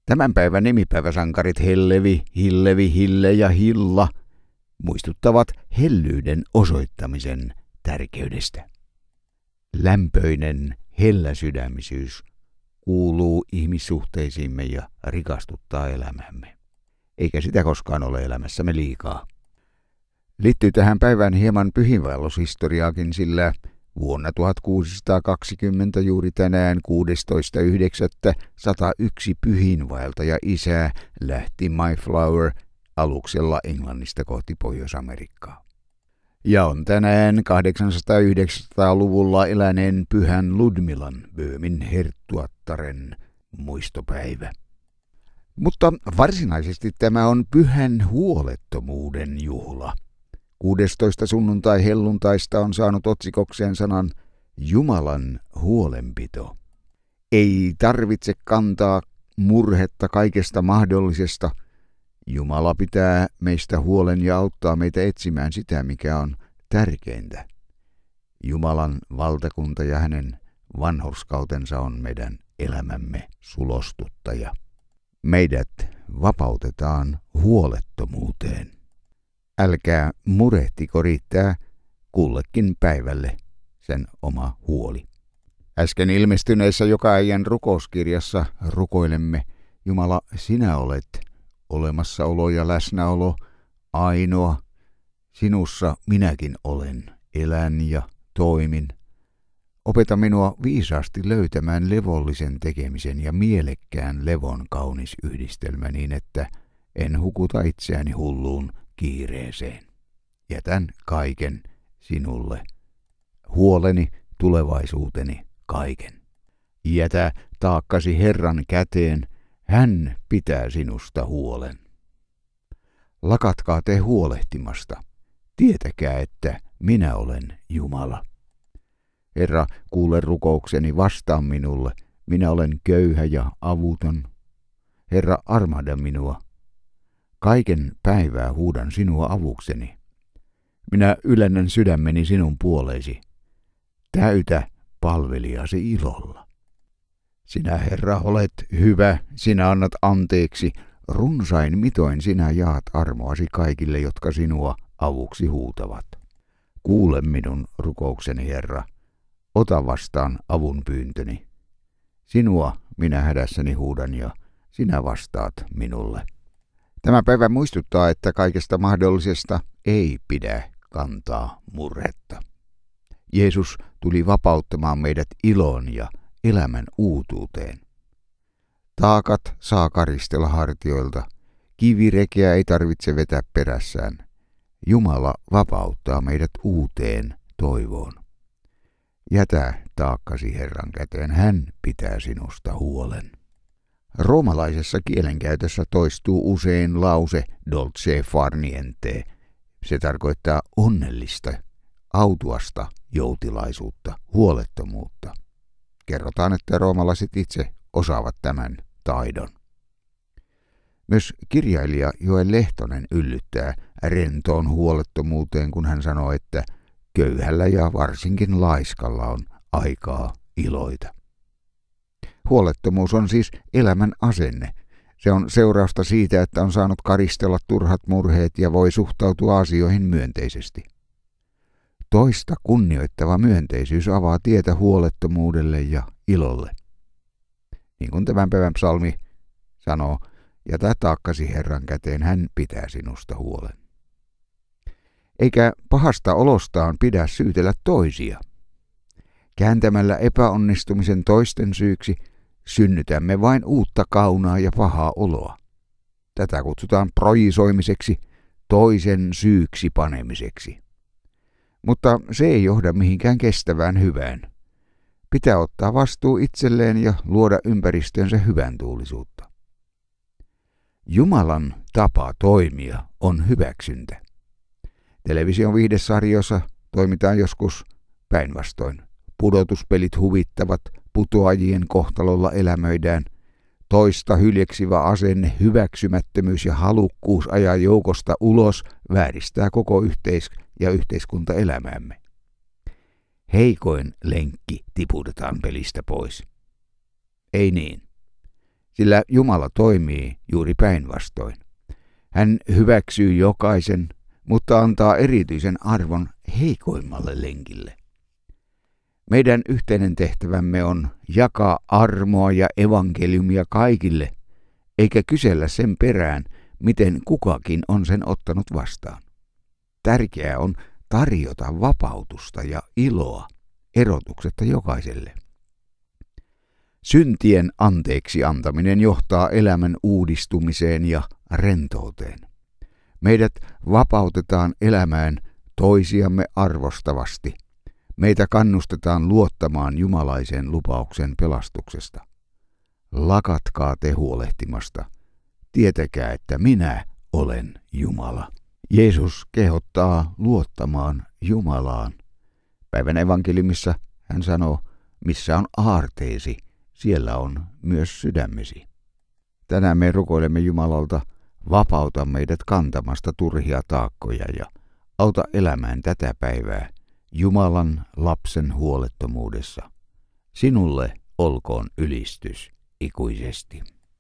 Tämän päivän nimipäiväsankarit Hellevi, Hillevi, Hille ja Hilla muistuttavat hellyyden osoittamisen tärkeydestä. Lämpöinen helläsydämisyys kuuluu ihmissuhteisiimme ja rikastuttaa elämämme, eikä sitä koskaan ole elämässämme liikaa. Liittyy tähän päivään hieman pyhinvaellushistoriaakin, sillä vuonna 1620 juuri tänään 16.9.101 pyhinvaeltaja isää lähti Mayflower aluksella Englannista kohti Pohjois-Amerikkaa. Ja on tänään 800-900-luvulla eläneen pyhän Ludmilan, Böömin herttuattaren muistopäivä. Mutta varsinaisesti tämä on pyhän huolettomuuden juhla. 16. sunnuntai helluntaista on saanut otsikokseen sanan Jumalan huolenpito. Ei tarvitse kantaa murhetta kaikesta mahdollisesta. Jumala pitää meistä huolen ja auttaa meitä etsimään sitä, mikä on tärkeintä. Jumalan valtakunta ja hänen vanhurskautensa on meidän elämämme sulostuttaja. Meidät vapautetaan huolettomuuteen. Älkää murehtiko, riittää kullekin päivälle sen oma huoli. Äsken ilmestyneessä joka äijän rukouskirjassa rukoilemme, Jumala, sinä olet olemassaolo ja läsnäolo, ainoa. Sinussa minäkin olen, elän ja toimin. Opeta minua viisaasti löytämään levollisen tekemisen ja mielekkään levon kaunis yhdistelmä niin, että en hukuta itseäni hulluun kiireeseen. Jätän kaiken sinulle. Huoleni, tulevaisuuteni, kaiken. Jätä taakkasi Herran käteen, hän pitää sinusta huolen. Lakatkaa te huolehtimasta. Tietäkää, että minä olen Jumala. Herra, kuule rukoukseni, vastaa minulle. Minä olen köyhä ja avuton. Herra, armahda minua. Kaiken päivää huudan sinua avukseni. Minä ylennän sydämeni sinun puoleesi. Täytä palvelijasi ilolla. Sinä, Herra, olet hyvä, sinä annat anteeksi. Runsain mitoin sinä jaat armoasi kaikille, jotka sinua avuksi huutavat. Kuule minun rukoukseni, Herra. Ota vastaan avun pyyntöni. Sinua minä hädässäni huudan ja sinä vastaat minulle. Tämä päivä muistuttaa, että kaikesta mahdollisesta ei pidä kantaa murhetta. Jeesus tuli vapauttamaan meidät iloon ja elämän uutuuteen. Taakat saa karistella hartioilta, kivirekeä ei tarvitse vetää perässään. Jumala vapauttaa meidät uuteen toivoon. Jätä taakkasi Herran käteen, hän pitää sinusta huolen. Roomalaisessa kielenkäytössä toistuu usein lause dolce far niente. Se tarkoittaa onnellista, autuasta joutilaisuutta, huolettomuutta. Kerrotaan, että roomalaiset itse osaavat tämän taidon. Myös kirjailija Joel Lehtonen yllyttää rentoon huolettomuuteen, kun hän sanoo, että köyhällä ja varsinkin laiskalla on aikaa iloita. Huolettomuus on siis elämän asenne. Se on seurausta siitä, että on saanut karistella turhat murheet ja voi suhtautua asioihin myönteisesti. Toista kunnioittava myönteisyys avaa tietä huolettomuudelle ja ilolle. Niin kuin tämän päivän psalmi sanoo, jätä taakkasi Herran käteen, hän pitää sinusta huolen. Eikä pahasta olostaan pidä syytellä toisia. Kääntämällä epäonnistumisen toisten syyksi synnytämme vain uutta kaunaa ja pahaa oloa. Tätä kutsutaan projisoimiseksi, toisen syyksi panemiseksi. Mutta se ei johda mihinkään kestävään hyvään. Pitää ottaa vastuu itselleen ja luoda ympäristöönsä hyvän tuulisuutta. Jumalan tapa toimia on hyväksyntä. Television viihdesarjoissa toimitaan joskus päinvastoin. Pudotuspelit huvittavat, putoajien kohtalolla elämöidään. Toista hyljeksivä asenne, hyväksymättömyys ja halukkuus ajaa joukosta ulos vääristää koko yhteiskuntaelämäämme. Heikoin lenkki tiputetaan pelistä pois. Ei niin. sillä Jumala toimii juuri päinvastoin. Hän hyväksyy jokaisen, mutta antaa erityisen arvon heikoimmalle lenkille. Meidän yhteinen tehtävämme on jakaa armoa ja evankeliumia kaikille, eikä kysellä sen perään, miten kukakin on sen ottanut vastaan. Tärkeää on tarjota vapautusta ja iloa erotuksetta jokaiselle. Syntien anteeksi antaminen johtaa elämän uudistumiseen ja rentouteen. Meidät vapautetaan elämään toisiamme arvostavasti. Meitä kannustetaan luottamaan jumalaisen lupauksen pelastuksesta. Lakatkaa te huolehtimasta. Tietäkää, että minä olen Jumala. Jeesus kehottaa luottamaan Jumalaan. Päivän evankeliumissa hän sanoo, missä on aarteesi, siellä on myös sydämesi. Tänään me rukoilemme Jumalalta, vapauta meidät kantamasta turhia taakkoja ja auta elämään tätä päivää Jumalan lapsen huolettomuudessa. Sinulle olkoon ylistys ikuisesti.